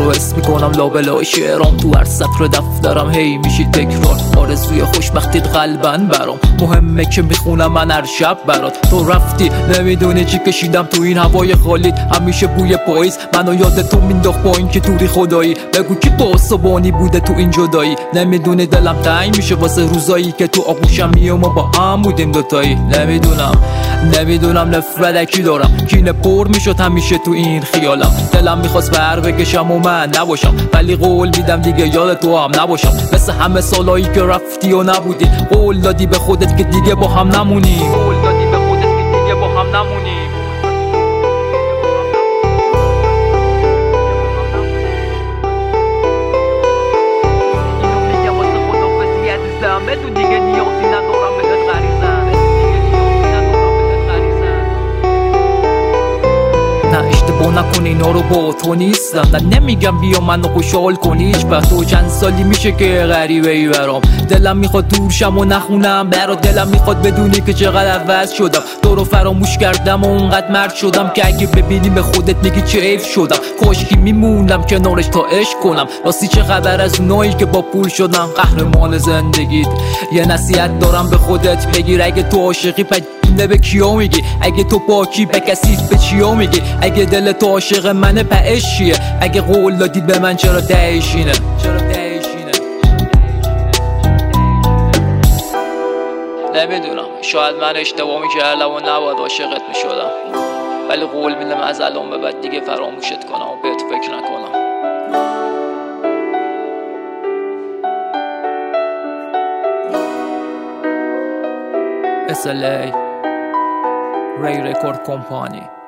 حس میکنم لابلای شعرام، تو هر سطر دفترم هی میشی تکرار. آرزوی خوشبختیت قلبن برام مهمه که میخونم من هر شب برات. تو رفتی نمیدونی چی کشیدم تو این هوای خالیت، همیشه بوی پاییز منو یاد تو مینداخت با این که توری خدایی. بگو کی پاسبانی بوده تو این جدایی، نمیدونی دلم تنگ میشه واسه روزایی که تو آغوشم میام و با هم بودیم دوتایی. نمیدونم نفرت کی دارم، کینه پر میشد همیشه تو این خیالم. دلم میخواست بر بکشم و من نباشم، ولی قول میدم دیگه یاد تو هم نباشم. مثل همه سالایی که رفتی و نبودی، قول دادی به خودت که دیگه با هم نمونی. بدون دیگه نیازی ندارم بهت غریزم. نه اشتباه نکن اینا رو با تو نیستم، نه نمیگم بیا منو خوشحال کنی هیچ وقت. تو چند سالی میشه که غریبه ای برام، دلم میخواد دور شم و نخونم برات. دلم میخواد بدونی که چقدر عوض شدم، تو رو فراموش کردم و اونقدر مرد شدم که اگه ببینی به خودت میگی چه حیف شدم. کاشکی میمونم کنارش تا عشق کنم. راستی چه خبر از اونایی که با پول شدن قهرمان زندگیت؟ یه نصیحت دارم به خودت بگیر، اگه تو عاشقی نه به کیا میگی؟ اگه تو پاکی به کسیف به چیا میگی؟ اگه دل تو عاشق منه پعش چیه؟ اگه قول دادید به من چرا دهشینه؟ نمیدونم، شاید من اشتباه میکردم و نباید عاشقت میشدم، ولی قول میدم از الان به بعد دیگه فراموشت کنم و بهت فکر نکنم. SLA Ray Record Company.